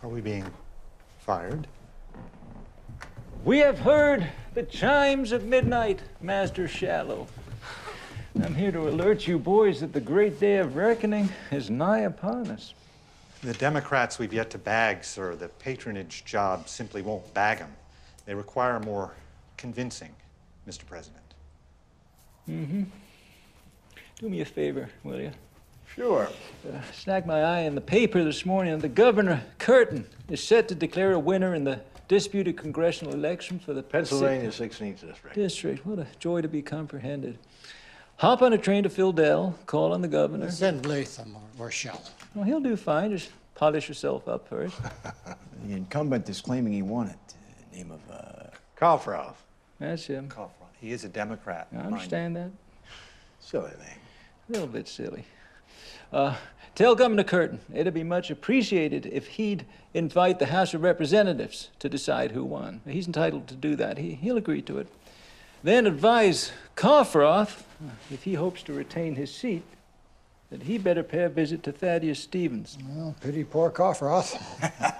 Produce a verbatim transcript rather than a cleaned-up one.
Are we being fired? We have heard the chimes of midnight, Master Shallow. I'm here to alert you boys that the great day of reckoning is nigh upon us. The Democrats we've yet to bag, sir. The patronage job simply won't bag them. They require more convincing, Mister President. Mm-hmm. Do me a favor, will you? Sure. Uh, snagged my eye in the paper this morning, and the Governor Curtin is set to declare a winner in the disputed congressional election for the Pennsylvania sixteenth District. District. What a joy to be comprehended. Hop on a train to Phil Dell, call on the governor. Send Latham or, or Shell. Well, he'll do fine. Just polish yourself up first. The incumbent is claiming he won it. Uh, name of, uh... Coffroth. That's him. Cough on. He is a Democrat. I understand that. Silly name. A little bit silly. Uh, tell Governor Curtin it'd be much appreciated if he'd invite the House of Representatives to decide who won. He's entitled to do that. He, he'll agree to it. Then advise Coffroth, if he hopes to retain his seat, that he better pay a visit to Thaddeus Stevens. Well, pity poor Coffroth.